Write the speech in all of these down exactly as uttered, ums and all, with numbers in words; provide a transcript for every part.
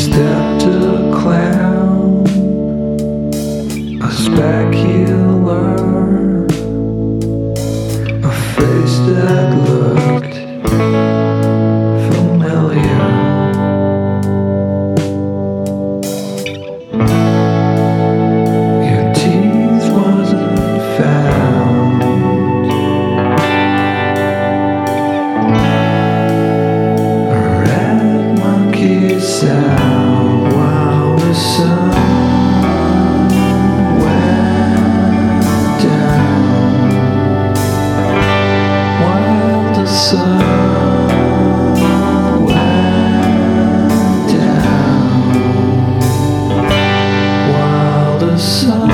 stepped a clown, a specular, a face that looked familiar. Your teeth wasn't found. A red monkey sound while the sun went down. While the sun went down. While the sun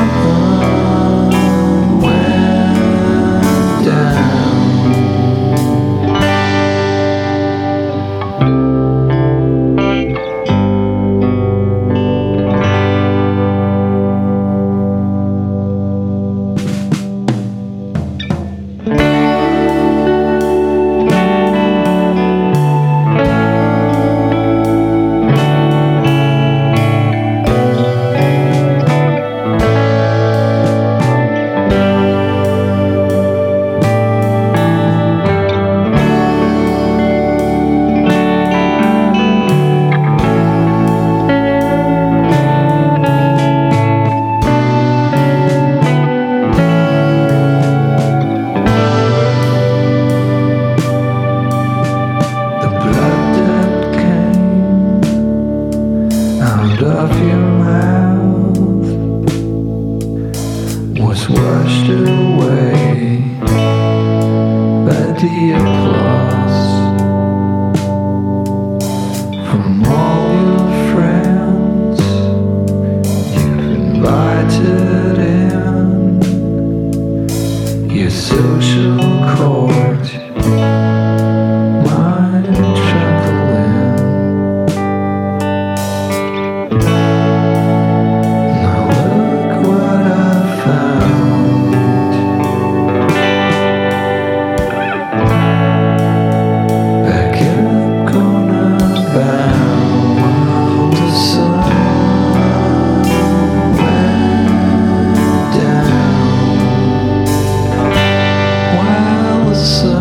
went down. Out of your mouth was washed away by the applause from all your friends you've invited in your social court. Mine trembling. Now look what I found. Back up, gonna bound while the sun went down. While the sun